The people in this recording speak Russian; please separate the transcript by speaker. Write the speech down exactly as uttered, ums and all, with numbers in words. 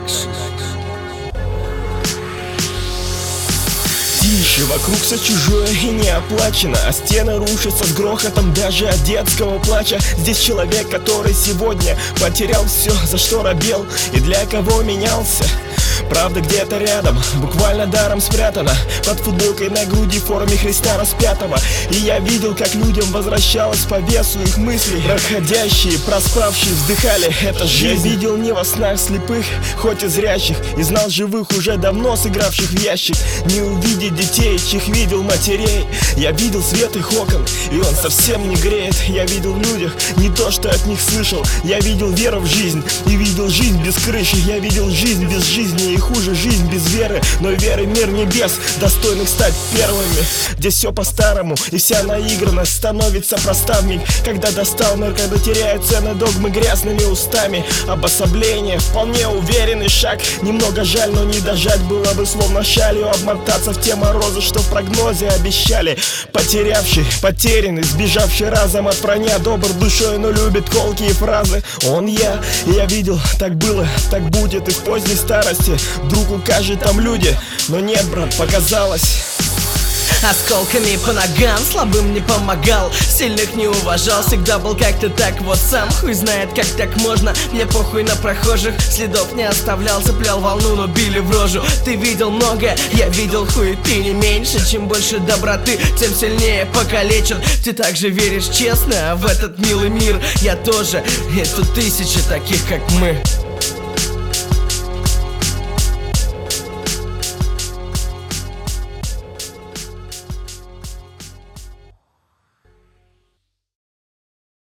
Speaker 1: Тише, вокруг все чужое и не оплачено, а стены рушатся с грохотом даже от детского плача. Здесь человек, который сегодня потерял все, за что робел и для кого менялся. Правда где-то рядом, буквально даром спрятана под футболкой на груди в форме Христа распятого. И я видел, как людям возвращалось по весу их мыслей. Проходящие, проспавшие вздыхали, это жизнь. Я видел не во снах слепых, хоть и зрящих, и знал живых, уже давно сыгравших в ящик. Не увидеть детей, чьих видел матерей. Я видел свет их окон, и он совсем не греет. Я видел в людях не то, что от них слышал. Я видел веру в жизнь, и видел жизнь без крыши. Я видел жизнь без жизни, и хуже жизнь без веры. Но веры мир небес, достойных стать первыми. Здесь все по-старому, и вся наигранность становится проста в миг, когда достал мир, когда теряют цены догмы грязными устами. Обособление, вполне уверенный шаг. Немного жаль, но не дожать было бы словно шалью обмотаться в те морозы, что в прогнозе обещали. Потерявший, потерянный, сбежавший разом от вранья, добр душой, но любит колкие фразы. Он я, и я видел, так было, так будет и в поздней старости. Друг укажет там люди, но нет, брат, показалось.
Speaker 2: Осколками по ногам, слабым не помогал, сильных не уважал, всегда был как-то так вот сам. Хуй знает, как так можно, мне похуй на прохожих, следов не оставлял, цеплял волну, но били в рожу. Ты видел многое, я видел хуеты не меньше. Чем больше доброты, тем сильнее покалечен. Ты также веришь честно в этот милый мир? Я тоже, и тут тысячи таких, как мы.